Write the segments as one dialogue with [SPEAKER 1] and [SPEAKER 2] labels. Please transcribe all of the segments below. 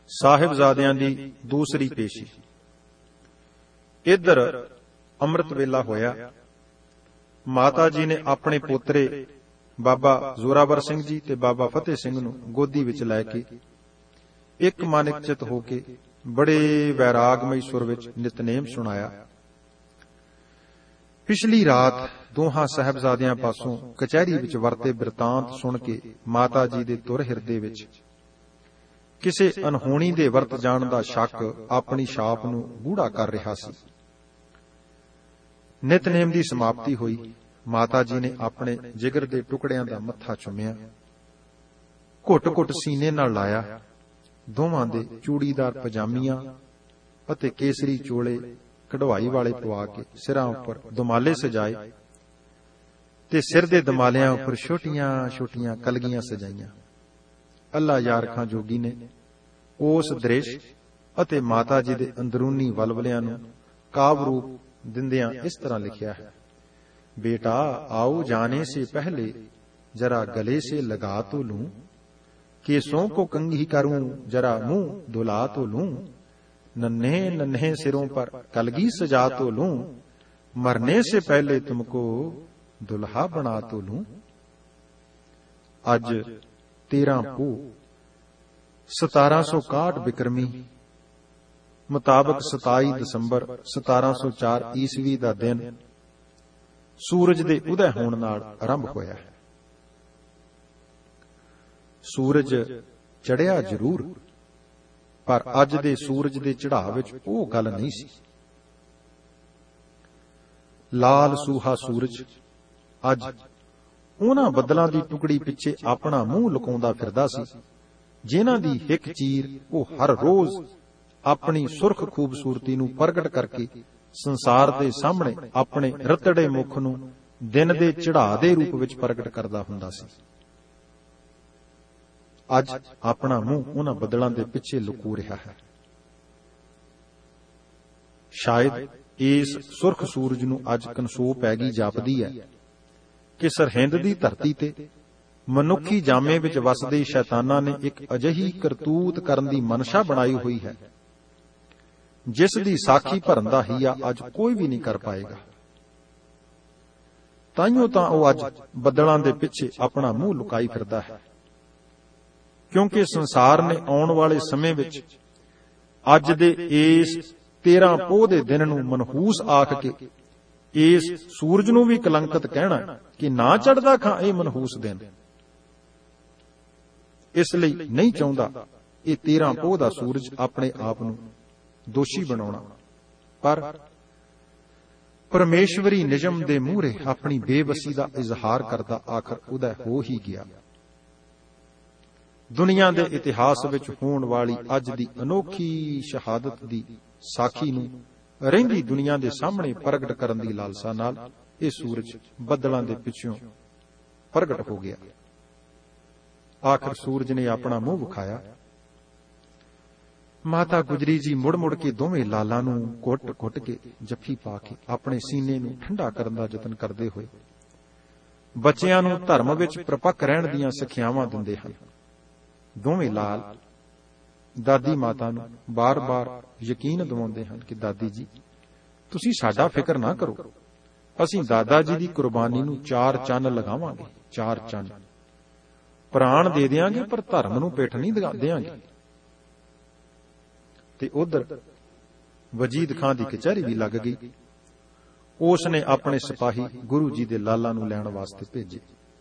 [SPEAKER 1] ਸਾਹਿਬਜ਼ਾਦਿਆਂ ਦੀ ਦੂਸਰੀ ਪੇਸ਼ੀ। ਇੱਧਰ ਅੰਮ੍ਰਿਤ ਵੇਲਾ ਹੋਇਆ। ਮਾਤਾ ਜੀ ਨੇ ਆਪਣੇ ਪੋਤਰੇ ਬਾਬਾ ਜ਼ੋਰਾਵਰ ਸਿੰਘ ਜੀ ਤੇ ਬਾਬਾ ਫਤਿਹ ਸਿੰਘ ਨੂੰ ਗੋਦੀ ਵਿੱਚ ਲੈ ਕੇ ਇੱਕ ਮਨ ਇੱਕ ਚਿਤ ਹੋ ਕੇ ਬੜੇ ਵੈਰਾਗਮਈ ਸੁਰ ਵਿੱਚ ਨਿਤਨੇਮ ਸੁਣਾਇਆ। ਪਿਛਲੀ ਰਾਤ ਦੋਹਾਂ ਸਾਹਿਬਜ਼ਾਦਿਆਂ ਪਾਸੋਂ ਕਚਹਿਰੀ ਵਿੱਚ ਵਰਤੇ ਬਿਰਤਾਂਤ ਸੁਣ ਕੇ ਮਾਤਾ ਜੀ ਦੇ ਤੁਰ ਹਿਰਦੇ ਵਿੱਚ ਕਿਸੇ ਅਨਹੋਣੀ ਦੇ ਵਰਤ ਜਾਣ ਦਾ ਸ਼ੱਕ ਆਪਣੀ ਛਾਪ ਨੂੰ ਗੂੜਾ ਕਰ ਰਿਹਾ ਸੀ। ਨਿਤਨੇਮ ਦੀ ਸਮਾਪਤੀ ਹੋਈ। ਮਾਤਾ ਜੀ ਨੇ ਆਪਣੇ ਜਿਗਰ ਦੇ ਟੁਕੜਿਆਂ ਦਾ ਮੱਥਾ ਚੁੰਮਿਆ, ਘੁੱਟ-ਘੁੱਟ ਸੀਨੇ ਨਾਲ ਲਾਇਆ। ਦੋਵਾਂ ਦੇ ਚੂੜੀਦਾਰ ਪਜਾਮੀਆਂ ਅਤੇ ਕੇਸਰੀ ਚੋਲੇ ਕਢਵਾਈ ਵਾਲੇ ਪਵਾ ਕੇ ਸਿਰਾਂ ਉੱਪਰ ਦੁਮਾਲੇ ਸਜਾਏ ਤੇ ਸਿਰ ਦੇ ਦੁਮਾਲਿਆਂ ਉੱਪਰ ਛੋਟੀਆਂ-ਛੋਟੀਆਂ ਕਲਗੀਆਂ ਸਜਾਈਆਂ। ਅੱਲਾ ਯਾਰ ਖਾਂ ਜੋਗੀ ਨੇ ਉਸ ਦ੍ਰਿਸ਼ ਅਤੇ ਮਾਤਾ ਜੀ ਦੇ ਅੰਦਰੂਨੀ ਵਲਵਲਿਆਂ ਨੂੰ ਕਾਵਿ ਰੂਪ ਦਿੰਦਿਆਂ ਇਸ ਤਰ੍ਹਾਂ ਲਿਖਿਆ ਹੈ। बेटा आओ जाने से पहले जरा गले से लगा तो लूं, केसों को कंघी करूं जरा मुंह धुला तो लूं, नन्हे नन्हे सिरों पर कलगी सजा तो लूं, मरने से पहले तुमको दुल्हा बना तो लूं। अज 13 पोह 1761 बिक्रमी मुताबिक 27 दसंबर 1704 ईस्वी ਦਾ ਦਿਨ ਸੂਰਜ ਦੇ ਉਦੈ ਹੋਣ ਨਾਲ ਆਰੰਭ ਹੋਇਆ ਹੈ। ਸੂਰਜ ਚੜ੍ਹਿਆ ਜ਼ਰੂਰ, ਪਰ ਅੱਜ ਦੇ ਸੂਰਜ ਦੇ ਚੜ੍ਹਾਅ ਵਿੱਚ ਉਹ ਗੱਲ ਨਹੀਂ ਸੀ। ਲਾਲ ਸੂਹਾ ਸੂਰਜ ਅੱਜ ਉਹਨਾਂ ਬੱਦਲਾਂ ਦੀ ਟੁਕੜੀ ਪਿੱਛੇ ਆਪਣਾ ਮੂੰਹ ਲੁਕਾਉਂਦਾ ਫਿਰਦਾ ਸੀ, ਜਿਨ੍ਹਾਂ ਦੀ ਹਿੱਕ ਚੀਰ ਉਹ ਹਰ ਰੋਜ਼ ਆਪਣੀ ਸੁਰਖ ਖੂਬਸੂਰਤੀ ਨੂੰ ਪ੍ਰਗਟ ਕਰਕੇ ਸੰਸਾਰ ਦੇ ਸਾਹਮਣੇ ਆਪਣੇ ਰਤੜੇ ਮੁਖ ਨੂੰ ਦਿਨ ਦੇ ਚੜ੍ਹਾਅ ਦੇ ਰੂਪ ਵਿੱਚ ਪ੍ਰਗਟ ਕਰਦਾ ਹੁੰਦਾ ਸੀ। ਅੱਜ ਆਪਣਾ ਮੂੰਹ ਉਹਨਾਂ ਬੱਦਲਾਂ ਦੇ ਪਿੱਛੇ ਲੁਕੋ ਰਿਹਾ ਹੈ। ਸ਼ਾਇਦ ਇਸ ਸੁਰਖ ਸੂਰਜ ਨੂੰ ਅੱਜ ਕਨਸੋ ਪੈ ਗਈ ਜਾਪਦੀ ਹੈ ਕਿ ਸਰਹਿੰਦ ਦੀ ਧਰਤੀ ਤੇ ਮਨੁੱਖੀ ਜਾਮੇ ਵਿੱਚ ਵਸਦੇ ਸ਼ੈਤਾਨਾਂ ਨੇ ਇੱਕ ਅਜਿਹੀ ਕਰਤੂਤ ਕਰਨ ਦੀ ਮਨਸ਼ਾ ਬਣਾਈ ਹੋਈ ਹੈ ਜਿਸ ਦੀ ਸਾਖੀ ਭਰਨ ਦਾ ਹੀਆ ਅੱਜ ਕੋਈ ਵੀ ਨਹੀਂ ਕਰ ਪਾਏਗਾ। ਤਾਈਓ ਤਾਂ ਉਹ ਅੱਜ ਬੱਦਲਾਂ ਦੇ ਪਿੱਛੇ ਆਪਣਾ ਮੂੰਹ ਲੁਕਾਈ ਫਿਰਦਾ ਹੈ, ਕਿਉਂਕਿ ਸੰਸਾਰ ਨੇ ਆਉਣ ਵਾਲੇ ਸਮੇਂ ਵਿੱਚ ਅੱਜ ਦੇ ਇਸ 13 ਪੋਹ ਦੇ ਦਿਨ ਨੂੰ ਮਨਹੂਸ ਆਖ ਕੇ ਇਸ ਸੂਰਜ ਨੂੰ ਵੀ ਕਲੰਕਿਤ ਕਹਿਣਾ ਕਿ ਨਾ ਚੜ੍ਹਦਾ ਖਾਂ ਇਹ ਮਨਹੂਸ ਦਿਨ। ਇਸ ਲਈ ਨਹੀਂ ਚਾਹੁੰਦਾ ਇਹ 13 ਪੋਹ ਦਾ ਸੂਰਜ ਆਪਣੇ ਆਪ ਨੂੰ ਦੋਸ਼ੀ ਬਣਾਉਣਾ, ਪਰ ਪਰਮੇਸ਼ਵਰੀ ਨਿਯਮ ਦੇ ਮੂਹਰੇ ਆਪਣੀ ਬੇਵਸੀ ਦਾ ਇਜ਼ਹਾਰ ਕਰਦਾ ਆਖਰ ਉਦੈ ਹੋ ਹੀ ਗਿਆ। ਦੁਨੀਆ ਦੇ ਇਤਿਹਾਸ ਵਿੱਚ ਹੋਣ ਵਾਲੀ ਅੱਜ ਦੀ ਅਨੋਖੀ ਸ਼ਹਾਦਤ ਦੀ ਸਾਖੀ ਨੂੰ ਰਹਿੰਦੀ ਦੁਨੀਆ ਦੇ ਸਾਹਮਣੇ ਪ੍ਰਗਟ ਕਰਨ ਦੀ ਲਾਲਸਾ ਨਾਲ ਇਹ ਸੂਰਜ ਬੱਦਲਾਂ ਦੇ ਪਿੱਛੋਂ ਪ੍ਰਗਟ ਹੋ ਗਿਆ। ਆਖਰ ਸੂਰਜ ਨੇ ਆਪਣਾ ਮੂੰਹ ਵਿਖਾਇਆ। ਮਾਤਾ ਗੁਜਰੀ ਜੀ ਮੁੜ ਮੁੜ ਕੇ ਦੋਵੇਂ ਲਾਲਾਂ ਨੂੰ ਘੁੱਟ ਕੇ ਜੱਫੀ ਪਾ ਕੇ ਆਪਣੇ ਸੀਨੇ ਨੂੰ ਠੰਡਾ ਕਰਨ ਦਾ ਯਤਨ ਕਰਦੇ ਹੋਏ ਬੱਚਿਆਂ ਨੂੰ ਧਰਮ ਵਿੱਚ ਪ੍ਰਪੱਕ ਰਹਿਣ ਦੀਆਂ ਸਿੱਖਿਆਵਾਂ ਦਿੰਦੇ ਹਨ। ਦੋਵੇਂ ਲਾਲ ਦਾਦੀ ਮਾਤਾ ਨੂੰ ਬਾਰ-ਬਾਰ ਯਕੀਨ ਦਿਵਾਉਂਦੇ ਹਨ ਕਿ ਦਾਦੀ ਜੀ ਤੁਸੀਂ ਸਾਡਾ ਫਿਕਰ ਨਾ ਕਰੋ, ਅਸੀਂ ਦਾਦਾ ਜੀ ਦੀ ਕੁਰਬਾਨੀ ਨੂੰ 4 ਚੰਨ ਲਗਾਵਾਂਗੇ, 4 ਚੰਨ ਪ੍ਰਾਣ ਦੇ ਦਿਆਂਗੇ, ਪਰ ਧਰਮ ਨੂੰ ਪਿੱਠ ਨਹੀਂ ਦਿਆਂਗੇ। ਤੇ ਉਧਰ ਵਜੀਦ ਖਾਂ ਦੀ ਕਚਹਿਰੀ ਵੀ ਲੱਗ ਗਈ। ਉਸ ਨੇ ਆਪਣੇ ਸਿਪਾਹੀ ਗੁਰੂ ਜੀ ਦੇ ਲਾਲਾਂ ਨੂੰ ਲੈਣ ਵਾਸਤੇ ਭੇਜੇ।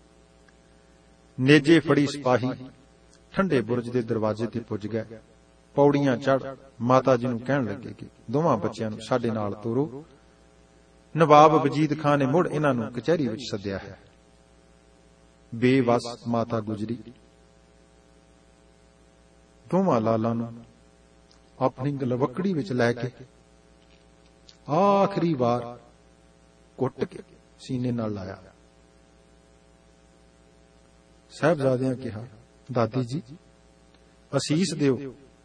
[SPEAKER 1] ਨੇਜੇ ਫੜੀ ਸਿਪਾਹੀ ਠੰਡੇ ਬੁਰਜ ਦੇ ਦਰਵਾਜ਼ੇ ਤੇ ਪੁੱਜ ਗਏ। ਪੌੜੀਆਂ ਚੜ੍ਹ ਮਾਤਾ ਜੀ ਨੂੰ ਕਹਿਣ ਲੱਗੇ ਕਿ ਦੋਵਾਂ ਬੱਚਿਆਂ ਨੂੰ ਸਾਡੇ ਨਾਲ ਤੋਰੋ। ਨਵਾਬ ਵਜੀਦ ਖਾਂ ਨੇ ਮੁੜ ਇਹਨਾਂ ਨੂੰ ਕਚਹਿਰੀ ਵਿੱਚ ਸੱਦਿਆ ਹੈ। ਬੇਵਸ ਮਾਤਾ ਗੁਜਰੀ ਦੋਵਾਂ ਲਾਲਾਂ ਨੂੰ ਆਪਣੀ ਗਲਵਕੜੀ ਵਿੱਚ ਲੈ ਕੇ ਆਖਰੀ ਵਾਰ ਘੁੱਟ ਕੇ ਸੀਨੇ ਨਾਲ ਲਾਇਆ। ਸਾਹਿਬਜ਼ਾਦਿਆਂ ਕਿਹਾ, ਦਾਦੀ ਜੀ ਅਸੀਸ ਦਿਓ,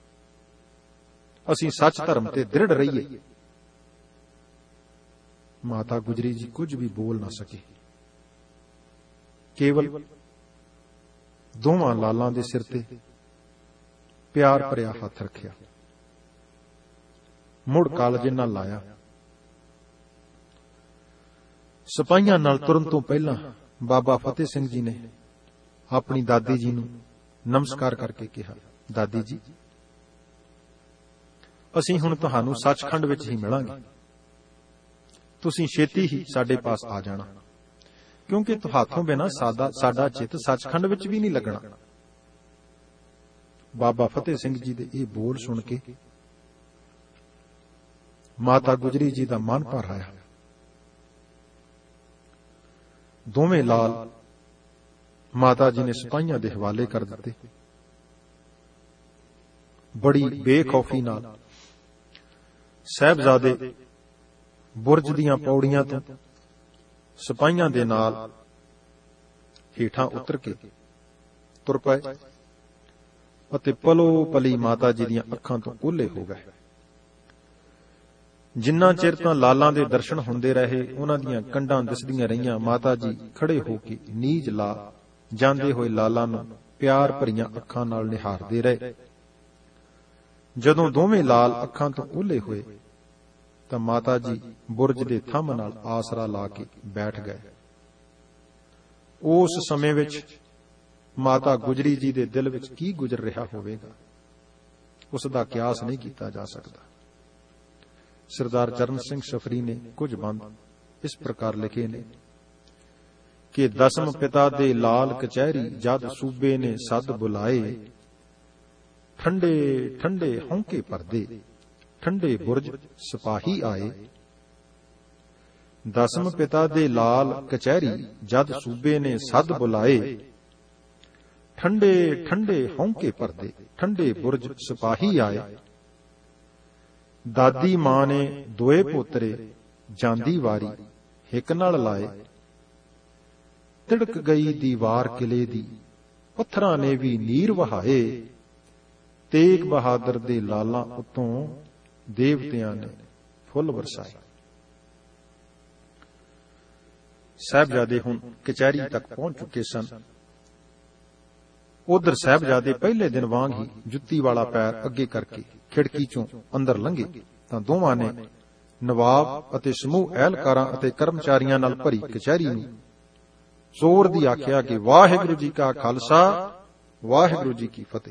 [SPEAKER 1] ਅਸੀਂ ਸੱਚ ਧਰਮ ਤੇ ਦ੍ਰਿੜ ਰਹੀਏ। ਮਾਤਾ ਗੁਜਰੀ ਜੀ ਕੁਝ ਵੀ ਬੋਲ ਨਾ ਸਕੇ। ਕੇਵਲ ਦੋਵਾਂ ਲਾਲਾਂ ਦੇ ਸਿਰ ਤੇ ਪਿਆਰ ਭਰਿਆ ਹੱਥ ਰੱਖਿਆ, ਮੁੜ ਕਾਲਜੇ ਨਾਲ ਲਾਇਆ। ਸਿਪਾਹੀਆਂ ਨਾਲ ਤੁਰਨ ਤੋਂ ਪਹਿਲਾਂ ਬਾਬਾ ਫਤਿਹ ਸਿੰਘ ਜੀ ਨੇ ਆਪਣੀ ਦਾਦੀ ਜੀ ਨੂੰ ਨਮਸਕਾਰ ਕਰਕੇ ਕਿਹਾ, ਦਾਦੀ ਜੀ, ਅਸੀਂ ਹੁਣ ਤੁਹਾਨੂੰ ਸੱਚਖੰਡ ਵਿੱਚ ਹੀ ਮਿਲਾਂਗੇ। ਤੁਸੀਂ ਛੇਤੀ ਹੀ ਸਾਡੇ ਪਾਸ ਆ ਜਾਣਾ, ਕਿਉਂਕਿ ਤੁਹਾਥੋਂ ਬਿਨਾਂ ਸਾਡਾ ਚਿੱਤ ਸੱਚਖੰਡ ਵਿੱਚ ਵੀ ਨਹੀਂ ਲੱਗਣਾ। ਬਾਬਾ ਫਤਿਹ ਸਿੰਘ ਜੀ ਦੇ ਇਹ ਬੋਲ ਸੁਣ ਕੇ ਮਾਤਾ ਗੁਜਰੀ ਜੀ ਦਾ ਮਨ ਭਰ ਆਇਆ। ਦੋਵੇਂ ਲਾਲ ਮਾਤਾ ਜੀ ਨੇ ਸਿਪਾਹੀਆਂ ਦੇ ਹਵਾਲੇ ਕਰ ਦਿੱਤੇ। ਬੜੀ ਬੇਖੌਫੀ ਨਾਲ ਸਾਹਿਬਜ਼ਾਦੇ ਬੁਰਜ ਦੀਆਂ ਪੌੜੀਆਂ ਤੋਂ ਸਿਪਾਹੀਆਂ ਦੇ ਨਾਲ ਹੇਠਾਂ ਉਤਰ ਕੇ ਤੁਰ ਪਏ ਅਤੇ ਪਲੋ ਪਲੀ ਮਾਤਾ ਜੀ ਦੀਆਂ ਅੱਖਾਂ ਤੋਂ ਓਹਲੇ ਹੋ ਗਏ। ਜਿੰਨਾ ਚਿਰ ਤਾਂ ਲਾਲਾਂ ਦੇ ਦਰਸ਼ਨ ਹੁੰਦੇ ਰਹੇ, ਉਹਨਾਂ ਦੀਆਂ ਕੰਡਾਂ ਦਿਸਦੀਆਂ ਰਹੀਆਂ। ਮਾਤਾ ਜੀ ਖੜੇ ਹੋ ਕੇ ਨੀਝ ਲਾ ਜਾਂਦੇ ਹੋਏ ਲਾਲਾਂ ਨੂੰ ਪਿਆਰ ਭਰੀਆਂ ਅੱਖਾਂ ਨਾਲ ਨਿਹਾਰਦੇ ਰਹੇ। ਜਦੋਂ ਦੋਵੇਂ ਲਾਲ ਅੱਖਾਂ ਤੋਂ ਓਹਲੇ ਹੋਏ ਤਾਂ ਮਾਤਾ ਜੀ ਬੁਰਜ ਦੇ ਥੰਮ ਨਾਲ ਆਸਰਾ ਲਾ ਕੇ ਬੈਠ ਗਏ। ਉਸ ਸਮੇਂ ਵਿੱਚ ਮਾਤਾ ਗੁਜਰੀ ਜੀ ਦੇ ਦਿਲ ਵਿੱਚ ਕੀ ਗੁਜ਼ਰ ਰਿਹਾ ਹੋਵੇਗਾ, ਉਸ ਦਾ ਕਿਆਸ ਨਹੀਂ ਕੀਤਾ ਜਾ ਸਕਦਾ। ਸਰਦਾਰ ਚਰਨ ਸਿੰਘ ਸਫਰੀ ਨੇ ਕੁਝ ਬੰਦ ਇਸ ਪ੍ਰਕਾਰ ਲਿਖੇ ਨੇ ਕਿ ਦਸਮ ਪਿਤਾ ਦੇ ਲਾਲ ਕਚਹਿਰੀ ਜਦ ਸੂਬੇ ਨੇ ਸੱਦ ਬੁਲਾਏ, ਠੰਡੇ ਠੰਡੇ ਹੌਂਕੇ ਭਰਦੇ ਠੰਡੇ ਬੁਰਜ ਸਿਪਾਹੀ ਆਏ। ਦਸਮ ਪਿਤਾ ਦੇ ਲਾਲ ਕਚਹਿਰੀ ਜਦ ਸੂਬੇ ਨੇ ਸੱਦ ਬੁਲਾਏ, ਠੰਡੇ ਠੰਡੇ ਹੌਂਕੇ ਭਰਦੇ ਠੰਡੇ ਬੁਰਜ ਸਿਪਾਹੀ ਆਏ। ਦਾਦੀ ਮਾਂ ਨੇ ਦੋਏ ਪੋਤਰੇ ਜਾਂਦੀ ਵਾਰੀ ਹਿੱਕ ਨਾਲ ਲਾਏ, ਤਿੜਕ ਗਈ ਦੀਵਾਰ ਕਿਲੇ ਦੀ ਪੱਥਰਾਂ ਨੇ ਵੀ ਨੀਰ ਵਹਾਏ। ਤੇਗ ਬਹਾਦਰ ਦੇ ਲਾਲਾਂ ਉੱਤੋਂ ਦੇਵਤਿਆਂ ਨੇ ਫੁੱਲ ਵਰਸਾਏ। ਸਾਹਿਬਜ਼ਾਦੇ ਹੁਣ ਕਚਹਿਰੀ ਤੱਕ ਪਹੁੰਚ ਚੁੱਕੇ ਸਨ। ਉਧਰ ਸਾਹਿਬਜ਼ਾਦੇ ਪਹਿਲੇ ਦਿਨ ਵਾਂਗ ਹੀ ਜੁੱਤੀ ਵਾਲਾ ਪੈਰ ਅੱਗੇ ਕਰਕੇ ਖਿੜਕੀ ਚੋਂ ਅੰਦਰ ਲੰਘੇ ਤਾਂ ਦੋਵਾਂ ਨੇ ਨਵਾਬ ਅਤੇ ਸਮੂਹ ਅਹਿਲਕਾਰਾਂ ਅਤੇ ਕਰਮਚਾਰੀਆਂ ਨਾਲ ਭਰੀ ਕਚਹਿਰੀ ਨੂੰ ਜ਼ੋਰ ਦੀ ਆਖਿਆ ਕਿ ਵਾਹਿਗੁਰੂ ਜੀ ਕਾ ਖਾਲਸਾ, ਵਾਹਿਗੁਰੂ ਜੀ ਕੀ ਫਤਿਹ।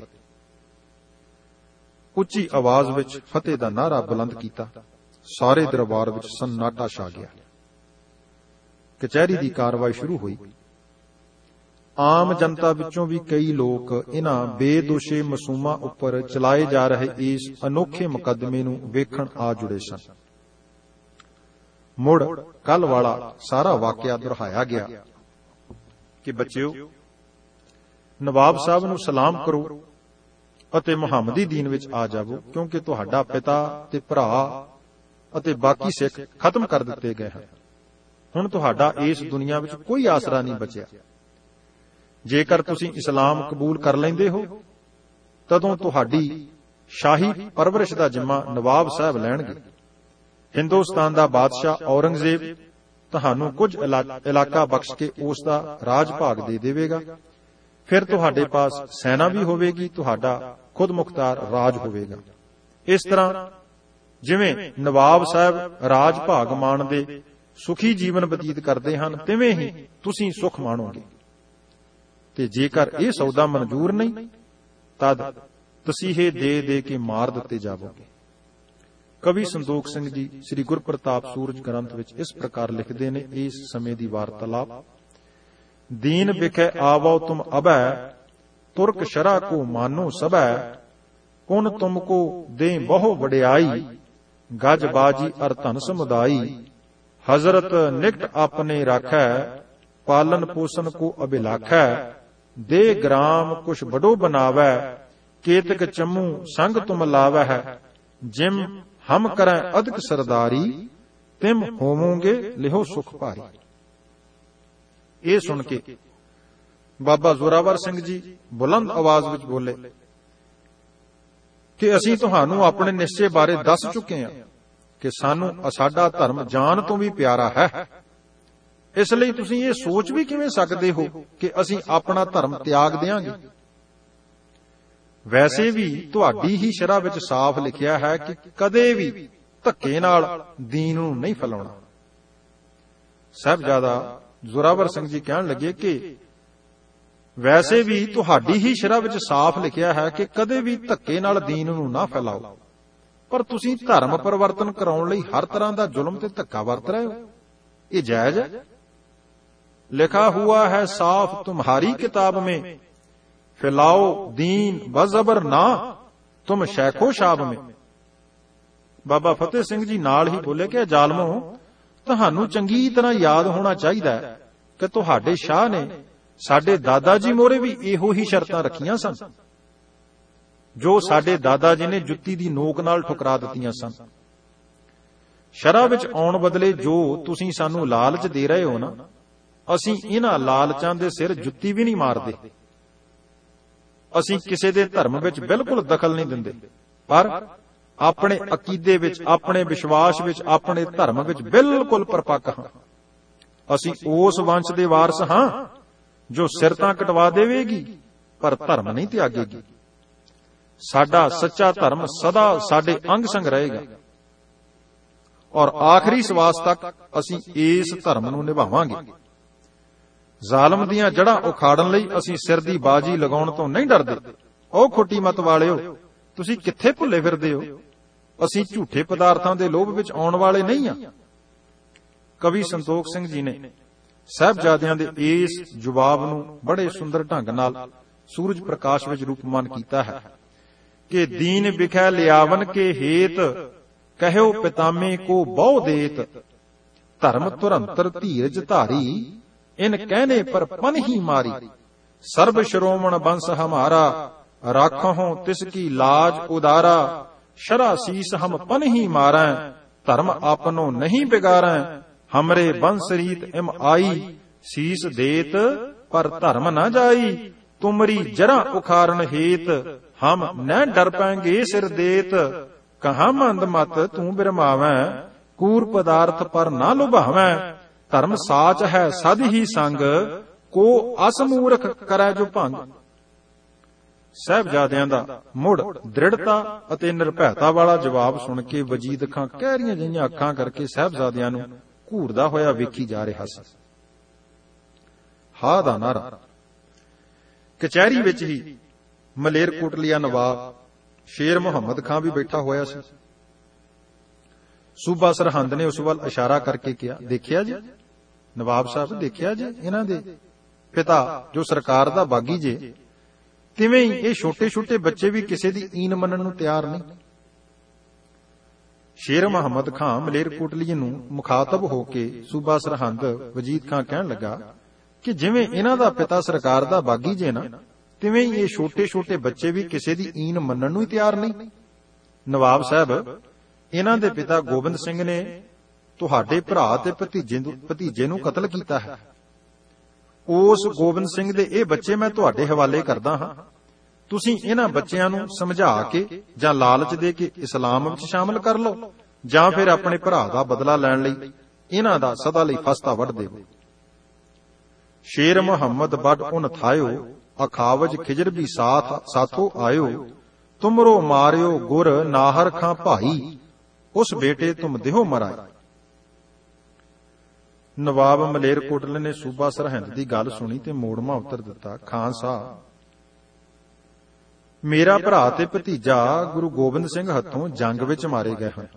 [SPEAKER 1] ਉੱਚੀ ਆਵਾਜ਼ ਵਿੱਚ ਫਤਿਹ ਦਾ ਨਾਅਰਾ ਬੁਲੰਦ ਕੀਤਾ। ਸਾਰੇ ਦਰਬਾਰ ਵਿੱਚ ਸੰਨਾਟਾ ਛਾ ਗਿਆ। ਕਚਹਿਰੀ ਦੀ ਕਾਰਵਾਈ ਸ਼ੁਰੂ ਹੋਈ। ਆਮ ਜਨਤਾ ਵਿੱਚੋਂ ਵੀ ਕਈ ਲੋਕ ਇਹਨਾਂ ਬੇਦੋਸ਼ੇ ਮਾਸੂਮਾਂ ਉੱਪਰ ਚਲਾਏ ਜਾ ਰਹੇ ਇਸ ਅਨੋਖੇ ਮੁਕੱਦਮੇ ਨੂੰ ਵੇਖਣ ਆ ਜੁੜੇ ਸਨ। ਮੁੜ ਕੱਲ ਵਾਲਾ ਸਾਰਾ ਵਾਕਿਆ ਦੁਹਰਾਇਆ ਗਿਆ ਕਿ ਬੱਚਿਓ, ਨਵਾਬ ਸਾਹਿਬ ਨੂੰ ਸਲਾਮ ਕਰੋ ਅਤੇ ਮੁਹੰਮਦੀ ਦੀਨ ਵਿੱਚ ਆ ਜਾਵੋ, ਕਿਉਂਕਿ ਤੁਹਾਡਾ ਪਿਤਾ ਤੇ ਭਰਾ ਅਤੇ ਬਾਕੀ ਸਿੱਖ ਖਤਮ ਕਰ ਦਿੱਤੇ ਗਏ ਹਨ। ਹੁਣ ਤੁਹਾਡਾ ਇਸ ਦੁਨੀਆ ਵਿੱਚ ਕੋਈ ਆਸਰਾ ਨਹੀਂ ਬਚਿਆ। ਜੇਕਰ ਤੁਸੀਂ ਇਸਲਾਮ ਕਬੂਲ ਕਰ ਲੈਂਦੇ ਹੋ, ਤਦੋਂ ਤੁਹਾਡੀ ਸ਼ਾਹੀ ਪਰਵਰਿਸ਼ ਦਾ ਜ਼ਿੰਮਾ ਨਵਾਬ ਸਾਹਿਬ ਲੈਣਗੇ। ਹਿੰਦੁਸਤਾਨ ਦਾ ਬਾਦਸ਼ਾਹ ਔਰੰਗਜ਼ੇਬ ਤੁਹਾਨੂੰ ਕੁਝ ਇਲਾਕਾ ਬਖਸ਼ ਕੇ ਉਸ ਦਾ ਰਾਜ ਭਾਗ ਦੇ ਦੇਵੇਗਾ। ਫਿਰ ਤੁਹਾਡੇ ਪਾਸ ਸੈਨਾ ਵੀ ਹੋਵੇਗੀ, ਤੁਹਾਡਾ ਖੁਦ ਮੁਖਤਾਰ ਰਾਜ ਹੋਵੇਗਾ। ਇਸ ਤਰ੍ਹਾਂ ਜਿਵੇਂ ਨਵਾਬ ਸਾਹਿਬ ਰਾਜ ਭਾਗ ਮਾਣਦੇ ਸੁਖੀ ਜੀਵਨ ਬਤੀਤ ਕਰਦੇ ਹਨ, ਤਿਵੇਂ ਹੀ ਤੁਸੀਂ ਸੁਖ ਮਾਣੋਗੇ। ਤੇ ਜੇਕਰ ਇਹ ਸੌਦਾ ਮਨਜ਼ੂਰ ਨਹੀਂ, ਤਦ ਤਸੀਹੇ ਦੇ ਦੇ ਕੇ ਮਾਰ ਦਿੱਤੇ ਜਾਵੋਗੇ। ਕਵੀ ਸੰਦੋਖ ਸਿੰਘ ਜੀ ਸ੍ਰੀ ਗੁਰਪ੍ਰਤਾਪ ਸੂਰਜ ਗ੍ਰੰਥ ਵਿੱਚ ਇਸ ਪ੍ਰਕਾਰ ਲਿਖਦੇ ਨੇ ਇਸ ਸਮੇਂ ਦੀ ਵਾਰਤਾਲਾਪ। दीन बिखे आवो तुम अबै, तुर्क शरा को मानो सबै, कुन तुमको दे बहु वड्याई, गज बाजी अर धन समुदाई। हजरत निकट अपने राखै, पालन पोषण को अभिलाखै, दे ग्राम कुछ बड़ो बनावै, केतक चमू संग तुम लावै है। जिम हम करें अधिक सरदारी, तिम होवोगे लिहो सुख भारी। ਇਹ ਸੁਣ ਕੇ ਬਾਬਾ ਜ਼ੋਰਾਵਰ ਸਿੰਘ ਜੀ ਬੁਲੰਦ ਆਵਾਜ਼ ਵਿੱਚ ਬੋਲੇ ਕਿ ਅਸੀਂ ਤੁਹਾਨੂੰ ਆਪਣੇ ਨਿਸ਼ਚੇ ਬਾਰੇ ਦੱਸ ਚੁੱਕੇ ਹਾਂ ਕਿ ਸਾਨੂੰ ਸਾਡਾ ਧਰਮ ਜਾਨ ਤੋਂ ਵੀ ਪਿਆਰਾ ਹੈ। ਇਸ ਲਈ ਤੁਸੀਂ ਇਹ ਸੋਚ ਵੀ ਕਿਵੇਂ ਸਕਦੇ ਹੋ ਕਿ ਅਸੀਂ ਆਪਣਾ ਧਰਮ ਤਿਆਗ ਦਿਆਂਗੇ। ਵੈਸੇ ਵੀ ਤੁਹਾਡੀ ਹੀ ਸ਼ਰ੍ਹਾ ਵਿੱਚ ਸਾਫ਼ ਲਿਖਿਆ ਹੈ ਕਿ ਕਦੇ ਵੀ ਧੱਕੇ ਨਾਲ ਦੀਨ ਨੂੰ ਨਹੀਂ ਫੈਲਾਉਣਾ। ਸਾਹਿਬਜ਼ਾਦਾ ਜ਼ੋਰਾਵਰ ਸਿੰਘ ਜੀ ਕਹਿਣ ਲੱਗੇ ਕਿ ਵੈਸੇ ਵੀ ਤੁਹਾਡੀ ਹੀ ਸ਼ਰ੍ਹਾ ਵਿੱਚ ਸਾਫ਼ ਲਿਖਿਆ ਹੈ ਕਿ ਕਦੇ ਵੀ ਧੱਕੇ ਨਾਲ ਦੀਨ ਨੂੰ ਨਾ ਫੈਲਾਓ, ਪਰ ਤੁਸੀਂ ਧਰਮ ਪਰਿਵਰਤਨ ਕਰਾਉਣ ਲਈ ਹਰ ਤਰ੍ਹਾਂ ਦਾ ਜ਼ੁਲਮ ਤੇ ਧੱਕਾ ਵਰਤ ਰਹੇ ਹੋ। ਇਹ ਜਾਇਜ਼ ਹੈ? ਲਿਖਾ ਹੁਆ ਹੈ ਸਾਫ਼ तुम्हारी किताब में, फैलाओ दीन बजबर ना तुम शैखो शाब में। ਬਾਬਾ ਫਤਿਹ ਸਿੰਘ ਜੀ ਨਾਲ ਹੀ ਬੋਲੇ ਕਿ ਜ਼ਾਲਮੋ, ਤੁਹਾਨੂੰ ਚੰਗੀ ਤਰ੍ਹਾਂ ਯਾਦ ਹੋਣਾ ਚਾਹੀਦਾ ਹੈ ਕਿ ਤੁਹਾਡੇ ਸ਼ਾਹ ਨੇ ਸਾਡੇ ਦਾਦਾ ਜੀ ਮੋਰੇ ਵੀ ਇਹੋ ਹੀ ਸ਼ਰਤਾਂ ਰੱਖੀਆਂ ਸਨ, ਜੋ ਸਾਡੇ ਦਾਦਾ ਜੀ ਨੇ ਜੁੱਤੀ ਦੀ ਨੋਕ ਨਾਲ ਠੁਕਰਾ ਦਿੱਤੀਆਂ ਸਨ। ਸ਼ਰ੍ਹਾ ਵਿੱਚ ਆਉਣ ਬਦਲੇ ਜੋ ਤੁਸੀਂ ਸਾਨੂੰ ਲਾਲਚ ਦੇ ਰਹੇ ਹੋ ਨਾ, ਅਸੀਂ ਇਹਨਾਂ ਲਾਲਚਾਂ ਦੇ ਸਿਰ ਜੁੱਤੀ ਵੀ ਨਹੀਂ ਮਾਰਦੇ। ਅਸੀਂ ਕਿਸੇ ਦੇ ਧਰਮ ਵਿੱਚ ਬਿਲਕੁਲ ਦਖਲ ਨਹੀਂ ਦਿੰਦੇ, ਪਰ ਆਪਣੇ ਅਕੀਦੇ ਵਿੱਚ, ਆਪਣੇ ਵਿਸ਼ਵਾਸ ਵਿੱਚ, ਆਪਣੇ ਧਰਮ ਵਿੱਚ ਬਿਲਕੁਲ ਪਰਪੱਕ ਹਾਂ। ਅਸੀਂ ਉਸ ਵੰਸ਼ ਦੇ ਵਾਰਸ ਹਾਂ ਜੋ ਸਿਰ ਤਾਂ ਕਟਵਾ ਦੇਵੇਗੀ ਪਰ ਧਰਮ ਨਹੀਂ ਤਿਆਗੇਗੀ। ਸਾਡਾ ਸੱਚਾ ਧਰਮ ਸਦਾ ਸਾਡੇ ਅੰਗ ਸੰਗ ਰਹੇਗਾ ਔਰ ਆਖਰੀ ਸਵਾਸ ਤੱਕ ਅਸੀਂ ਇਸ ਧਰਮ ਨੂੰ ਨਿਭਾਵਾਂਗੇ। ਜ਼ਾਲਮ ਦੀਆਂ ਜੜ੍ਹਾਂ ਉਖਾੜਨ ਲਈ ਅਸੀਂ ਸਿਰ ਦੀ ਬਾਜੀ ਲਗਾਉਣ ਤੋਂ ਨਹੀਂ ਡਰਦੇ। ਉਹ ਖੋਟੀ ਮਤ ਵਾਲਿਓ, ਤੁਸੀਂ ਕਿੱਥੇ ਭੁੱਲੇ ਫਿਰਦੇ ਹੋ? ਅਸੀਂ ਝੂਠੇ ਪਦਾਰਥਾਂ ਦੇ ਲੋਭ ਵਿੱਚ ਆਉਣ ਵਾਲੇ ਨਹੀਂ ਹਾਂ। ਕਵੀ ਸੰਤੋਖ ਸਿੰਘ ਜੀ ਨੇ ਸਾਹਿਬਜ਼ਾਦਿਆਂ ਦੇ ਇਸ ਜਵਾਬ ਨੂੰ ਬੜੇ ਸੁੰਦਰ ਢੰਗ ਨਾਲ ਸੂਰਜ ਪ੍ਰਕਾਸ਼ ਵਿੱਚ ਰੂਪਮਾਨ ਕੀਤਾ ਹੈ ਕਿ ਦੀਨ ਵਿਖੈ ਲਿਆਵਨ ਕੇ ਹੇਤ, ਕਹਿਓ ਪਿਤਾਮੇ ਕੋ ਬਹੁ ਦੇਤ। ਧਰਮ ਧੁਰੰਤਰ ਧੀਰਜ ਧਾਰੀ, ਇਨ ਕਹਿਨੇ ਪਰ ਪਨ ਹੀ ਮਾਰੀ। ਸਰਬ ਸ਼੍ਰੋਮਣ ਬੰਸ ਹਮਾਰਾ, ਰਾਖਹੁ ਤਿਸ ਕੀ ਲਾਜ ਉਦਾਰਾ। ਸ਼ਰ੍ਹਾ ਸੀਸ ਹਮ ਪਨ ਹੀ ਮਾਰੈ, ਧਰਮ ਆਪਨੋ ਨਹੀਂ ਬਿਗਾਰੈ। ਹਮਰੇ ਬੰਸ ਰੀਤ ਇਮ ਆਈ, ਸੀਸ ਦੇਤ ਪਰ ਧਰਮ ਨਾ ਜਾਈ। ਤੁਮਰੀ ਜਰਾਂ ਉਖਾਰਨ ਹੇਤ, ਹਮ ਨ ਡਰ ਪੈਂਗੇ ਸਿਰ ਦੇਤ। ਕਹਾਂ ਮੰਦ ਮਤ ਤੂੰ ਬਿਰਮਾਵੈ, ਕੂਰ ਪਦਾਰਥ ਪਰ ਨਾ ਲੁਭਾਵੈ। ਧਰਮ ਸਾਚ ਹੈ ਸਦ ਹੀ ਸੰਗ, ਕੋ ਅਸਮੂਰਖ ਕਰੈ ਜੋ ਭੰਗ। ਸਾਹਿਬਜ਼ਾਦਿਆਂ ਦਾ ਮੁੜ ਦ੍ਰਿੜਤਾ ਅਤੇ ਨਿਰਭੈਤਾ ਵਾਲਾ ਜਵਾਬ ਸੁਣ ਕੇ ਵਜੀਦ ਖਾਂ ਕਹਿਰੀਆਂ ਜਿਹੀਆਂ ਅੱਖਾਂ ਕਰਕੇ ਸਾਹਿਬਜ਼ਾਦਿਆਂ ਨੂੰ ਘੂਰਦਾ ਹੋਇਆ ਵੇਖੀ ਜਾ ਰਿਹਾ ਸੀ। ਹਾ ਦਾ ਨਾਰਾ। ਕਚਹਿਰੀ ਵਿੱਚ ਹੀ ਮਲੇਰਕੋਟਲੀਆ ਨਵਾਬ ਸ਼ੇਰ ਮੁਹੰਮਦ ਖਾਂ ਵੀ ਬੈਠਾ ਹੋਇਆ ਸੀ। ਸੂਬਾ ਸਰਹੰਦ ਨੇ ਉਸ ਵੱਲ ਇਸ਼ਾਰਾ ਕਰਕੇ ਕਿਹਾ, ਦੇਖਿਆ ਜੀ ਨਵਾਬ ਸਾਹਿਬ, ਦੇਖਿਆ ਜੀ ਇਹਨਾਂ ਦੇ ਪਿਤਾ ਜੋ ਸਰਕਾਰ ਦਾ ਬਾਗੀ ਜੇ, ਤਿਵੇਂ ਹੀ ਇਹ ਛੋਟੇ ਛੋਟੇ ਬੱਚੇ ਵੀ ਕਿਸੇ ਦੀ ਈਨ ਮੰਨਣ ਨੂੰ ਤਿਆਰ ਨਹੀਂ। ਸ਼ੇਰ ਮੁਹੰਮਦ ਖਾਂ ਮਲੇਰਕੋਟਲੀਏ ਨੂੰ ਮੁਖਾਤਬ ਹੋ ਕੇ ਸੂਬਾ ਸਰਹੰਦ ਵਜੀਦ ਖਾਂ ਕਹਿਣ ਲੱਗਾ ਕਿ ਜਿਵੇਂ ਇਹਨਾਂ ਦਾ ਪਿਤਾ ਸਰਕਾਰ ਦਾ ਬਾਗੀ ਜੇ ਨਾ, ਤਿਵੇਂ ਹੀ ਇਹ ਛੋਟੇ ਛੋਟੇ ਬੱਚੇ ਵੀ ਕਿਸੇ ਦੀ ਈਨ ਮੰਨਣ ਨੂੰ ਹੀ ਤਿਆਰ ਨਹੀਂ। ਨਵਾਬ ਸਾਹਿਬ, ਇਹਨਾਂ ਦੇ ਪਿਤਾ ਗੋਬਿੰਦ ਸਿੰਘ ਨੇ ਤੁਹਾਡੇ ਭਰਾ ਤੇ ਭਤੀਜੇ ਨੂੰ ਕਤਲ ਕੀਤਾ ਹੈ। ਉਸ ਗੋਬਿੰਦ ਸਿੰਘ ਦੇ ਇਹ ਬੱਚੇ ਮੈਂ ਤੁਹਾਡੇ ਹਵਾਲੇ ਕਰਦਾ ਹਾਂ। ਤੁਸੀਂ ਇਹਨਾਂ ਬੱਚਿਆਂ ਨੂੰ ਸਮਝਾ ਕੇ ਜਾਂ ਲਾਲਚ ਦੇ ਕੇ ਇਸਲਾਮ ਵਿੱਚ ਸ਼ਾਮਲ ਕਰ ਲਓ, ਜਾਂ ਫਿਰ ਆਪਣੇ ਭਰਾ ਦਾ ਬਦਲਾ ਲੈਣ ਲਈ ਇਹਨਾਂ ਦਾ ਸਦਾ ਲਈ ਫਸਤਾ ਵੱਢ ਦੇਵੋ। ਸ਼ੇਰ ਮੁਹੰਮਦ ਬੱਡ ਉਨ ਥਾਇਓ, ਅਖਾਵਜ ਖਿਜਰ ਵੀ ਸਾਥੋ ਆਇਓ। ਤੁਮਰੋ ਮਾਰਿਓ ਗੁਰ ਨਾਹਰ ਖਾਂ ਭਾਈ, ਉਸ ਬੇਟੇ ਤੁਮ ਦਿਹੋ ਮਰਾਈ। ਨਵਾਬ ਮਲੇਰਕੋਟਲੇ ਨੇ ਸੂਬਾ ਸਰਹੰਦ ਦੀ ਗੱਲ ਸੁਣੀ ਤੇ ਮੋੜਮਾ ਉੱਤਰ ਦਿੱਤਾ, ਖਾਨ ਸਾਹਿਬ, ਮੇਰਾ ਭਰਾ ਤੇ ਭਤੀਜਾ ਗੁਰੂ ਗੋਬਿੰਦ ਸਿੰਘ ਹੱਥੋਂ ਜੰਗ ਵਿੱਚ ਮਾਰੇ ਗਏ ਹਨ।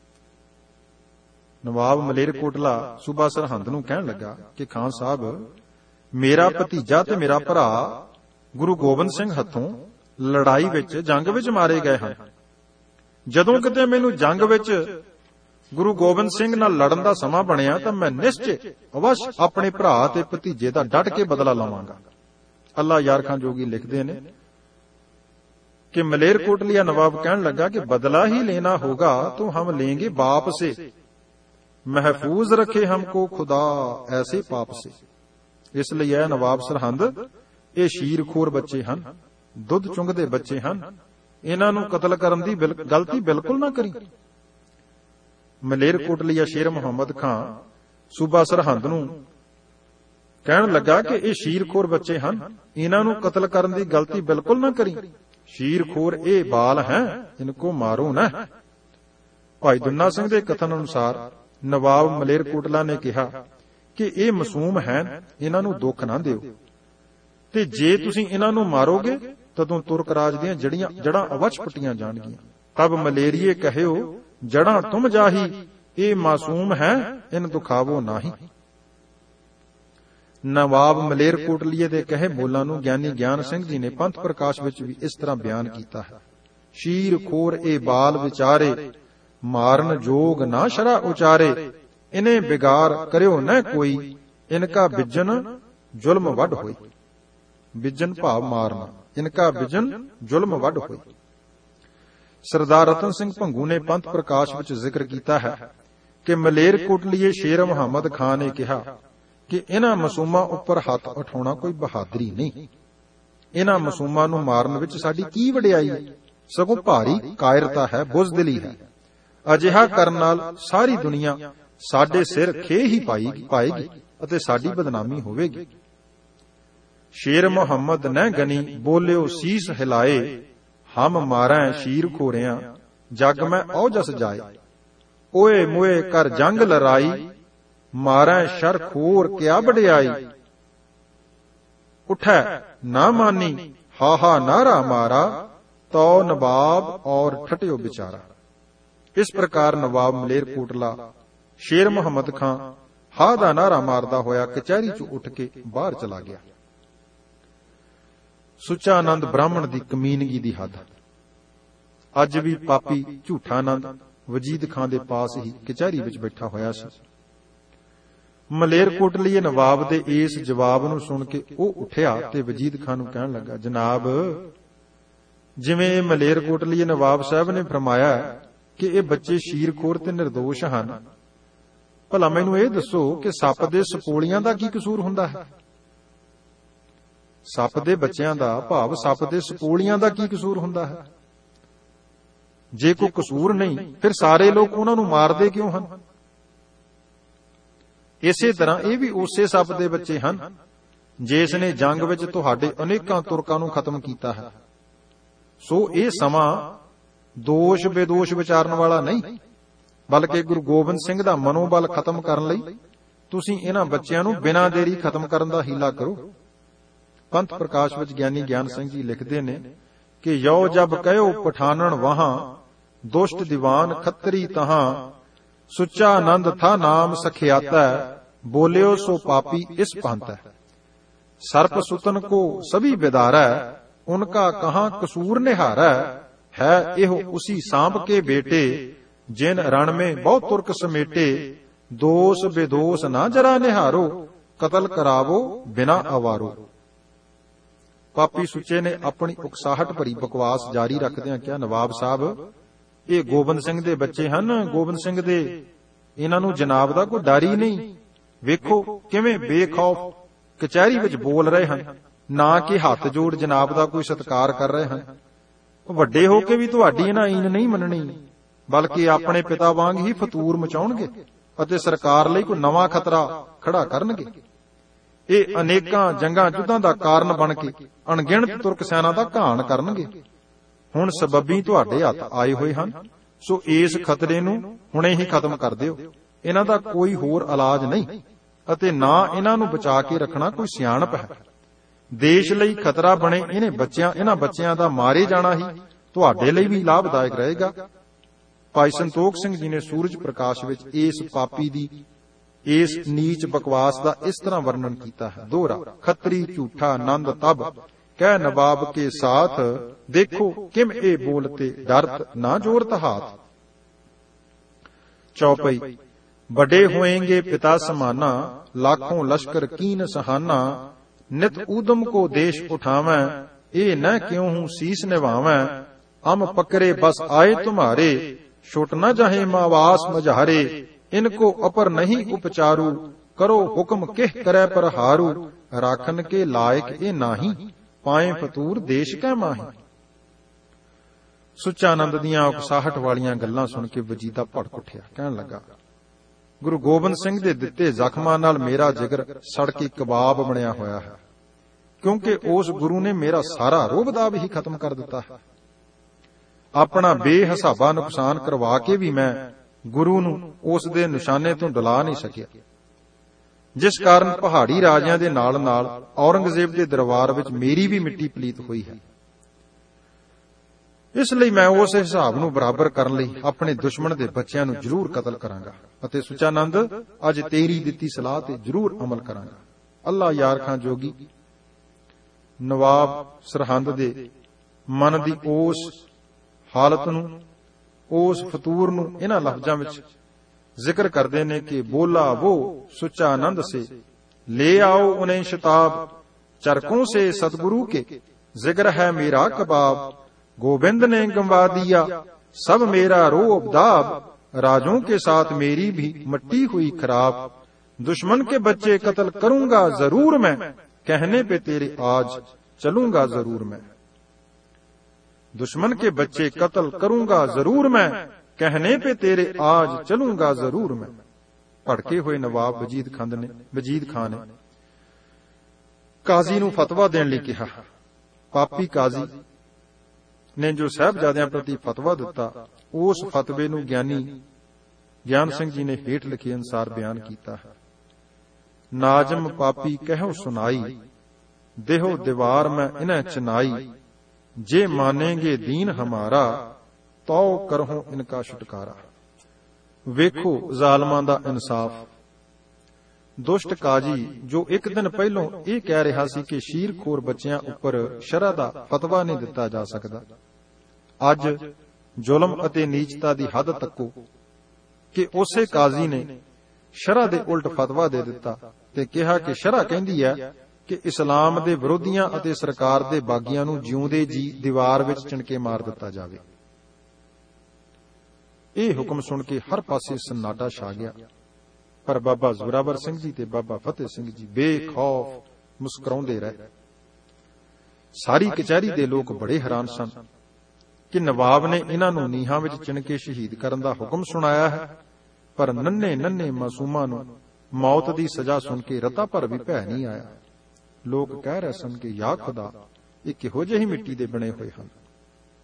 [SPEAKER 1] ਨਵਾਬ ਮਲੇਰਕੋਟਲਾ ਸੂਬਾ ਸਰਹੰਦ ਨੂੰ ਕਹਿਣ ਲੱਗਾ ਕਿ ਖਾਨ ਸਾਹਿਬ, ਮੇਰਾ ਭਤੀਜਾ ਤੇ ਮੇਰਾ ਭਰਾ ਗੁਰੂ ਗੋਬਿੰਦ ਸਿੰਘ ਹੱਥੋਂ ਲੜਾਈ ਵਿੱਚ, ਜੰਗ ਵਿੱਚ ਮਾਰੇ ਗਏ ਹਨ। ਜਦੋਂ ਕਿਤੇ ਮੈਨੂੰ ਜੰਗ ਵਿੱਚ ਗੁਰੂ ਗੋਬਿੰਦ ਸਿੰਘ ਨਾਲ ਲੜਨ ਦਾ ਸਮਾਂ ਬਣਿਆ ਤਾਂ ਮੈਂ ਨਿਸ਼ਚੇ ਅਵਸ਼ ਆਪਣੇ ਭਰਾ ਤੇ ਭਤੀਜੇ ਦਾ ਡਟ ਕੇ ਬਦਲਾ ਲਵਾਂਗਾ। ਅੱਲਾ ਯਾਰ ਖਾਨ ਜੋਗੀ ਲਿਖਦੇ ਨੇ कि मलेरकोटलिया नवाब कहने लगा कि बदला ही लेना होगा तो हम लेंगे बाप से, महफूज रखे हमको खुदा ऐसे पाप से। इसलिए नवाब सरहंद ये शीरखोर बच्चे हैं, दुध चुंगदे बच्चे हैं, इन्हां नूं कतल करन दी गलती बिल्कुल ना करी। मलेरकोटलिया शेर मुहम्मद खां सूबा सरहंद नूं कहण लगा कि ये शीरखोर बच्चे हैं, इन्हां नूं कतल करन दी गलती बिल्कुल ना करी। ਸ਼ੀਰਖੋਰ ਇਹ ਬਾਲ ਹੈ, ਇਨਕੋ ਮਾਰੋ ਨਾ। ਭਾਈ ਦੁੰਨਾ ਸਿੰਘ ਦੇ ਕਥਨ ਅਨੁਸਾਰ ਨਵਾਬ ਮਲੇਰਕੋਟਲਾ ਨੇ ਕਿਹਾ ਕਿ ਇਹ ਮਾਸੂਮ ਹੈ, ਇਹਨਾਂ ਨੂੰ ਦੁੱਖ ਨਾ ਦਿਓ, ਤੇ ਜੇ ਤੁਸੀਂ ਇਹਨਾਂ ਨੂੰ ਮਾਰੋਗੇ ਤਦੋਂ ਤੁਰਕ ਰਾਜ ਦੀਆਂ ਜੜਾਂ ਅਵੱਛ ਪੁੱਟੀਆਂ ਜਾਣਗੀਆਂ। ਤਬ ਮਲੇਰੀਏ ਕਹਿਓ ਜੜਾਂ ਤੁਮ ਜਾਹੀ, ਇਹ ਮਾਸੂਮ ਹੈ, ਇਨ ਦੁਖਾਵੋ ਨਾਹੀ। ਨਵਾਬ ਮਲੇਰਕੋਟਲੀਏ ਦੇ ਕਹੇ ਬੋਲਾਂ ਨੂੰ ਗਿਆਨੀ ਗਿਆਨ ਸਿੰਘ ਜੀ ਨੇ ਪੰਥ ਪ੍ਰਕਾਸ਼ ਵਿੱਚ ਵੀ ਇਸ ਤਰ੍ਹਾਂ ਬਿਆਨ ਕੀਤਾ ਹੈ। ਸ਼ੀਰ ਖੋਰ ਇਹ ਬਾਲ ਵਿਚਾਰੇ, ਮਾਰਨ ਜੋਗ ਨਾ ਸ਼ਰਾ ਉਚਾਰੇ, ਇਨੇ ਬਿਗਾਰ ਕਰਿਓ ਨਾ ਕੋਈ, ਇਨਕਾ ਬਿਜਨ ਜ਼ੁਲਮ ਵੱਢ ਹੋਈ। ਬਿਜਨ ਭਾਵ ਮਾਰਨਾ, ਇਨਕਾ ਬਿਜਨ ਜ਼ੁਲਮ ਵੱਢ ਹੋਈ। ਸਰਦਾਰ ਰਤਨ ਸਿੰਘ ਭੰਗੂ ਨੇ ਪੰਥ ਪ੍ਰਕਾਸ਼ ਵਿੱਚ ਜ਼ਿਕਰ ਕੀਤਾ ਹੈ ਕਿ ਮਲੇਰਕੋਟਲੀਏ ਸ਼ੇਰ ਮੁਹੰਮਦ ਖਾਨ ਨੇ ਕਿਹਾ ਕਿ ਇਹਨਾਂ ਮਾਸੂਮਾਂ ਉੱਪਰ ਹੱਥ ਉਠਾਉਣਾ ਕੋਈ ਬਹਾਦਰੀ ਨਹੀਂ। ਇਹਨਾਂ ਮਾਸੂਮਾਂ ਨੂੰ ਮਾਰਨ ਵਿੱਚ ਸਾਡੀ ਕੀ ਵਡਿਆਈ ਹੈ, ਸਗੋਂ ਭਾਰੀ ਕਾਇਰਤਾ ਹੈ, ਬੁਜ਼ਦਿਲੀ ਹੈ। ਅਜਿਹਾ ਕਰਨ ਨਾਲ ਸਾਰੀ ਦੁਨੀਆ ਸਾਡੇ ਸਿਰ ਖੇ ਹੀ ਪਾਏਗੀ ਅਤੇ ਸਾਡੀ ਬਦਨਾਮੀ ਹੋਵੇਗੀ। ਸ਼ੇਰ ਮੁਹੰਮਦ ਨੇ ਗਨੀ ਬੋਲਿਓ ਸੀਸ ਹਿਲਾਏ, ਹਮ ਮਾਰੈ ਸ਼ੀਰ ਖੋਰਿਆਂ, ਜਗ ਮੈਂ ਔਜਸ ਜਾਏ। ਓਏ ਮੋਏ ਕਰ ਜੰਗ ਲੜਾਈ, ਮਾਰੈ ਸ਼ਰ ਖੋਰ ਕਿਆ ਵਡਿਆਈ। ਉਠੈ ਨਾ ਮਾਨੀ ਹਾਹਾ ਨਾਰਾ ਮਾਰਾ, ਤੋ ਨਵਾਬ ਔਰ ਠਟਿਓ ਵਿਚਾਰਾ। ਇਸ ਪ੍ਰਕਾਰ ਨਵਾਬ ਮਲੇਰਕੋਟਲਾ ਸ਼ੇਰ ਮੁਹੰਮਦ ਖਾਂ ਹਾ ਦਾ ਨਾਰਾ ਮਾਰਦਾ ਹੋਇਆ ਕਚਹਿਰੀ ਚੋਂ ਉੱਠ ਕੇ ਬਾਹਰ ਚਲਾ ਗਿਆ। ਸੁੱਚਾ ਆਨੰਦ ਬ੍ਰਾਹਮਣ ਦੀ ਕਮੀਨਗੀ ਦੀ ਹੱਦ। ਅੱਜ ਵੀ ਪਾਪੀ ਝੂਠਾ ਆਨੰਦ ਵਜੀਦ ਖਾਂ ਦੇ ਪਾਸ ਹੀ ਕਚਹਿਰੀ ਵਿੱਚ ਬੈਠਾ ਹੋਇਆ ਸੀ। ਮਲੇਰਕੋਟਲੀਏ ਨਵਾਬ ਦੇ ਇਸ ਜਵਾਬ ਨੂੰ ਸੁਣ ਕੇ ਉਹ ਉੱਠਿਆ ਤੇ ਵਜੀਦ ਖਾਂ ਨੂੰ ਕਹਿਣ ਲੱਗਾ, ਜਨਾਬ, ਜਿਵੇਂ ਮਲੇਰਕੋਟਲੀਏ ਨਵਾਬ ਸਾਹਿਬ ਨੇ ਫਰਮਾਇਆ ਕਿ ਇਹ ਬੱਚੇ ਸ਼ੀਰਖੋਰ ਤੇ ਨਿਰਦੋਸ਼ ਹਨ, ਭਲਾ ਮੈਨੂੰ ਇਹ ਦੱਸੋ ਕਿ ਸੱਪ ਦੇ ਸਪੋਲੀਆਂ ਦਾ ਕੀ ਕਸੂਰ ਹੁੰਦਾ ਹੈ? ਸੱਪ ਦੇ ਬੱਚਿਆਂ ਦਾ ਭਾਵ ਸੱਪ ਦੇ ਸਪੋਲੀਆਂ ਦਾ ਕੀ ਕਸੂਰ ਹੁੰਦਾ ਹੈ? ਜੇ ਕੋਈ ਕਸੂਰ ਨਹੀਂ, ਫਿਰ ਸਾਰੇ ਲੋਕ ਉਹਨਾਂ ਨੂੰ ਮਾਰਦੇ ਕਿਉਂ ਹਨ? ਇਸੇ ਤਰ੍ਹਾਂ ਇਹ ਵੀ ਉਸੇ ਸੱਪ ਦੇ ਬੱਚੇ ਹਨ ਜਿਸ ਨੇ ਜੰਗ ਵਿੱਚ ਤੁਹਾਡੇ ਅਨੇਕਾਂ ਤੁਰਕਾਂ ਨੂੰ ਖਤਮ ਕੀਤਾ ਹੈ। ਸੋ ਇਹ ਸਮਾਂ ਦੋਸ਼ ਬੇਦੋਸ਼ ਵਿਚਾਰਨ ਵਾਲਾ ਨਹੀਂ, ਬਲਕਿ ਗੁਰੂ ਗੋਬਿੰਦ ਸਿੰਘ ਦਾ ਮਨੋਬਲ ਖਤਮ ਕਰਨ ਲਈ ਤੁਸੀਂ ਇਹਨਾਂ ਬੱਚਿਆਂ ਨੂੰ ਬਿਨਾਂ ਦੇਰੀ ਖਤਮ ਕਰਨ ਦਾ ਹੀਲਾ ਕਰੋ। ਪੰਥ ਪ੍ਰਕਾਸ਼ ਵਿੱਚ ਗਿਆਨੀ ਗਿਆਨ ਸਿੰਘ ਜੀ ਲਿਖਦੇ ਨੇ ਕਿ ਯੋ ਜਬ ਕਹਿਓ ਪਠਾਨਣ ਵਹਾਂ, ਦੁਸ਼ਟ ਦੀਵਾਨ ਖੱਤਰੀ ਤਹਾਂ, ਸੁੱਚਾ ਆਨੰਦ ਥਾ ਨਾਮ ਸਖਿਆਤਾ, ਬੋਲਿਓ ਸੋ ਪਾਪੀ ਇਸ ਪੰਥ ਹੈ। ਸਰਪ ਸੁਤਨ ਕੋ ਸਭੀ ਵਿਦਾਰੈ, ਉਨਕਾ ਕਹਾਂ ਕਸੂਰ ਨਿਹਾਰੈ, ਹੈ ਇਹੋ ਉਸੀ ਸਾਂਭ ਕੇ ਬੇਟੇ, ਜਿਨ ਰਣ में बहुत तुर्क समेटे, दोष बेदोष ना जरा निहारो, कतल करावो बिना अवारो। ਪਾਪੀ ਸੁੱਚੇ ਨੇ ਆਪਣੀ ਉਕਸਾਹਟ ਭਰੀ ਬਕਵਾਸ ਜਾਰੀ ਰੱਖਦਿਆਂ ਕਿਹਾ, ਨਵਾਬ ਸਾਹਿਬ, ਇਹ ਗੋਬਿੰਦ ਸਿੰਘ ਦੇ ਬੱਚੇ ਹਨ, ਗੋਬਿੰਦ ਸਿੰਘ ਦੇ, ਇਹਨਾਂ ਨੂੰ ਜਨਾਬ ਦਾ ਕੋਈ ਡਰ ਹੀ ਨਹੀਂ। ਵੇਖੋ ਕਿਵੇਂ ਬੇਖੌਫ ਕਚਹਿਰੀ ਵਿੱਚ ਬੋਲ ਰਹੇ ਹਨ, ਨਾ ਕਿ ਹੱਥ ਜੋੜ ਜਨਾਬ ਦਾ ਕੋਈ ਸਤਿਕਾਰ ਕਰ ਰਹੇ ਹਨ। ਵੱਡੇ ਹੋ ਕੇ ਵੀ ਤੁਹਾਡੀ ਇਹਨਾਂ ਈਨ ਨਹੀਂ ਮੰਨਣੀ, ਬਲਕਿ ਆਪਣੇ ਪਿਤਾ ਵਾਂਗ ਹੀ ਫਤੂਰ ਮਚਾਉਣਗੇ ਅਤੇ ਸਰਕਾਰ ਲਈ ਕੋਈ ਨਵਾਂ ਖਤਰਾ ਖੜਾ ਕਰਨਗੇ। ਇਹ ਅਨੇਕਾਂ ਜੰਗਾਂ ਯੁੱਧਾਂ ਦਾ ਕਾਰਨ ਬਣ ਕੇ ਅਣਗਿਣਤ ਤੁਰਕ ਸੈਨਾ ਦਾ ਘਾਣ ਕਰਨਗੇ। ਹੁਣ ਸਬੱਬੀ ਤੁਹਾਡੇ ਹੱਥ ਆਏ ਹੋਏ ਹਨ, ਸੋ ਇਸ ਖਤਰੇ ਨੂੰ ਹੁਣੇ ਹੀ ਖਤਮ ਕਰ ਦਿਓ। ਇਹਨਾਂ ਦਾ ਕੋਈ ਹੋਰ ਇਲਾਜ ਨਹੀਂ ਅਤੇ ਨਾ ਇਹਨਾਂ ਨੂੰ ਬਚਾ ਕੇ ਰੱਖਣਾ ਕੋਈ ਸਿਆਣਪ ਹੈ। ਦੇਸ਼ ਲਈ ਖਤਰਾ ਬਣੇ ਇਹਨਾਂ ਬੱਚਿਆਂ ਦਾ ਮਾਰੇ ਜਾਣਾ ਹੀ ਤੁਹਾਡੇ ਲਈ ਵੀ ਲਾਭਦਾਇਕ ਰਹੇਗਾ। ਭਾਈ ਸੰਤੋਖ ਸਿੰਘ ਜੀ ਨੇ ਸੂਰਜ ਪ੍ਰਕਾਸ਼ ਵਿੱਚ ਇਸ ਪਾਪੀ ਦੀ ਇਸ ਨੀਚ ਬਕਵਾਸ ਦਾ ਇਸ ਤਰ੍ਹਾਂ ਵਰਣਨ ਕੀਤਾ ਹੈ। ਦੋਹਰਾ ਖੱਤਰੀ ਝੂਠਾ ਆਨੰਦ ਤਬ ਕਹਿ ਨਵਾਬ ਕੇ ਸਾਥ, ਦੇਖੋ ਕਿਮ ਇਹ ਬੋਲਤੇ ਡਰਤ ਨਾ ਜੋਰਤ ਹਾਥ। ਚੌਪਈ ਵੱਡੇ ਹੋਏਂਗੇ ਪਿਤਾ ਸਮਾਨਾ, लाखों लश्कर कीन सहाना, नित ऊदम को देश उठावैं, ए न क्यों हूं शीस निभावैं, अम पकड़े बस आए तुम्हारे, छुट न जाहे मावास मझारे, इनको अपर नहीं उपचारू, करो हुक्म किह करे पर हारू, राखन के लायक ए नाही, पाए फतूर देश कै माही। ਸੁੱਚਾ ਆਨੰਦ ਦੀਆਂ ਉਕਸਾਹਟ ਵਾਲੀਆਂ ਗੱਲਾਂ ਸੁਣ ਕੇ ਵਜੀਦਾ ਭੜਕ ਉੱਠਿਆ, ਕਹਿਣ ਲੱਗਾ, ਗੁਰੂ ਗੋਬਿੰਦ ਸਿੰਘ ਦੇ ਦਿੱਤੇ ਜ਼ਖਮਾਂ ਨਾਲ ਮੇਰਾ ਜਿਗਰ ਸੜ ਕੇ ਕਬਾਬ ਬਣਿਆ ਹੋਇਆ ਹੈ। ਕਿਉਂਕਿ ਉਸ ਗੁਰੂ ਨੇ ਮੇਰਾ ਸਾਰਾ ਰੋਹਬ-ਦਾਬ ਹੀ ਖਤਮ ਕਰ ਦਿੱਤਾ ਹੈ। ਆਪਣਾ ਬੇਹਿਸਾਬਾ ਨੁਕਸਾਨ ਕਰਵਾ ਕੇ ਵੀ ਮੈਂ ਗੁਰੂ ਨੂੰ ਉਸ ਦੇ ਨਿਸ਼ਾਨੇ ਤੋਂ ਡੁਲਾ ਨਹੀਂ ਸਕਿਆ, ਜਿਸ ਕਾਰਨ ਪਹਾੜੀ ਰਾਜਿਆਂ ਦੇ ਨਾਲ ਨਾਲ ਔਰੰਗਜ਼ੇਬ ਦੇ ਦਰਬਾਰ ਵਿੱਚ ਮੇਰੀ ਵੀ ਮਿੱਟੀ ਪਲੀਤ ਹੋਈ ਹੈ। ਇਸ ਲਈ ਮੈਂ ਉਸ ਹਿਸਾਬ ਨੂੰ ਬਰਾਬਰ ਕਰਨ ਲਈ ਆਪਣੇ ਦੁਸ਼ਮਣ ਦੇ ਬੱਚਿਆਂ ਨੂੰ ਜ਼ਰੂਰ ਕਤਲ ਕਰਾਂਗਾ ਅਤੇ ਸੁਚਾਨੰਦ ਅੱਜ ਤੇਰੀ ਦਿੱਤੀ ਸਲਾਹ ਤੇ ਜ਼ਰੂਰ ਅਮਲ ਕਰਾਂਗਾ। ਅੱਲਾ ਯਾਰ ਖਾਂ ਜੋਗੀ ਨਵਾਬ ਸਰਹੰਦ ਦੇ ਮਨ ਦੀ ਉਸ ਹਾਲਤ ਨੂੰ, ਉਸ ਫਤੂਰ ਨੂੰ ਇਹਨਾਂ ਲਫ਼ਜ਼ਾਂ ਵਿੱਚ ਜ਼ਿਕਰ ਕਰਦੇ ਨੇ ਕਿ ਬੋਲਾ वो सुचानंद से ले आओ उन्हें शताब, चरकों से सतगुरु के जिक्र है मेरा कबाब, गोविंद ने गंवा दिया सब मेरा रोब दाब, राजों के साथ मेरी भी मट्टी हुई खराब, दुश्मन के बच्चे कत्ल करूंगा जरूर मैं, कहने पे तेरे आज चलूंगा जरूर मैं। दुश्मन के बच्चे कत्ल करूंगा जरूर मैं, कहने पे तेरे आज चलूंगा जरूर मैं। ਭੜਕੇ ਹੋਏ ਨਵਾਬ ਵਜੀਦ ਖਾਨ ਨੇ ਕਾਜ਼ੀ ਨੂੰ ਫਤਵਾ ਦੇਣ ਲਈ ਕਿਹਾ। ਪਾਪੀ ਕਾਜ਼ੀ ਨੇ ਜੋ ਸਾਹਿਬਜ਼ਾਦਿਆਂ ਪ੍ਰਤੀ ਫਤਵਾ ਦਿੱਤਾ, ਉਸ ਫਤਵੇ ਨੂੰ ਗਿਆਨੀ ਗਿਆਨ ਸਿੰਘ ਜੀ ਨੇ ਹੇਠ ਲਿਖੇ ਅਨੁਸਾਰ ਬਿਆਨ ਕੀਤਾ ਹੈ। ਨਾਜ਼ਮ ਪਾਪੀ ਕਹਿਓ ਸੁਨਾਈ, ਦੇਹੋ ਦੀਵਾਰ ਮੈਂ ਇਨ੍ਹਾਂ ਚਨਾਈ, ਜੇ ਮਾਨੇਗੇ ਦੀਨ ਹਮਾਰਾ ਤੋ ਕਰਹੁ ਇਨਕਾ ਛੁਟਕਾਰਾ। ਵੇਖੋ ਜ਼ਾਲਮਾਂ ਦਾ ਇਨਸਾਫ। ਦੁਸ਼ਟ ਕਾਜੀ ਜੋ ਇੱਕ ਦਿਨ ਪਹਿਲੋਂ ਇਹ ਕਹਿ ਰਿਹਾ ਸੀ ਕਿ ਸ਼ੀਰਖੋਰ ਬੱਚਿਆਂ ਉੱਪਰ ਸ਼ਰਅ ਦਾ ਫਤਵਾ ਨਹੀਂ ਦਿੱਤਾ ਜਾ ਸਕਦਾ, ਅੱਜ ਜ਼ੁਲਮ ਅਤੇ ਨੀਚਤਾ ਦੀ ਹੱਦ ਤੱਕੋ ਕਿ ਉਸੇ ਕਾਜ਼ੀ ਨੇ ਸ਼ਰਅ ਦੇ ਉਲਟ ਫਤਵਾ ਦੇ ਦਿੱਤਾ ਤੇ ਕਿਹਾ ਕਿ ਸ਼ਰਅ ਕਹਿੰਦੀ ਹੈ ਕਿ ਇਸਲਾਮ ਦੇ ਵਿਰੋਧੀਆਂ ਅਤੇ ਸਰਕਾਰ ਦੇ ਬਾਗੀਆਂ ਨੂੰ ਜਿਉਂਦੇ ਜੀ ਦੀਵਾਰ ਵਿੱਚ ਚਿਣਕੇ ਮਾਰ ਦਿੱਤਾ ਜਾਵੇ। ਇਹ ਹੁਕਮ ਸੁਣ ਕੇ ਹਰ ਪਾਸੇ ਸੰਨਾਟਾ ਛਾ ਗਿਆ, ਪਰ ਬਾਬਾ ਜ਼ੋਰਾਵਰ ਸਿੰਘ ਜੀ ਤੇ ਬਾਬਾ ਫਤਿਹ ਸਿੰਘ ਜੀ ਬੇਖੌਫ ਮੁਸਕਰਾਉਂਦੇ ਰਹੇ। ਸਾਰੀ ਕਚਹਿਰੀ ਦੇ ਲੋਕ ਬੜੇ ਹੈਰਾਨ ਸਨ ਕਿ ਨਵਾਬ ਨੇ ਇਹਨਾਂ ਨੂੰ ਨੀਹਾਂ ਵਿੱਚ ਚਿਣ ਕੇ ਸ਼ਹੀਦ ਕਰਨ ਦਾ ਹੁਕਮ ਸੁਣਾਇਆ ਹੈ, ਪਰ ਨੰਨੇ ਮਾਸੂਮਾਂ ਨੂੰ ਮੌਤ ਦੀ ਸਜ਼ਾ ਸੁਣ ਕੇ ਰਤਾ ਭਰ ਵੀ ਭੈ ਨਹੀਂ ਆਇਆ। ਲੋਕ ਕਹਿ ਰਹੇ ਸਨ ਕਿ ਯਾ ਖੁਦਾ, ਇਹ ਕਿਹੋ ਜਿਹੀ ਮਿੱਟੀ ਦੇ ਬਣੇ ਹੋਏ ਹਨ।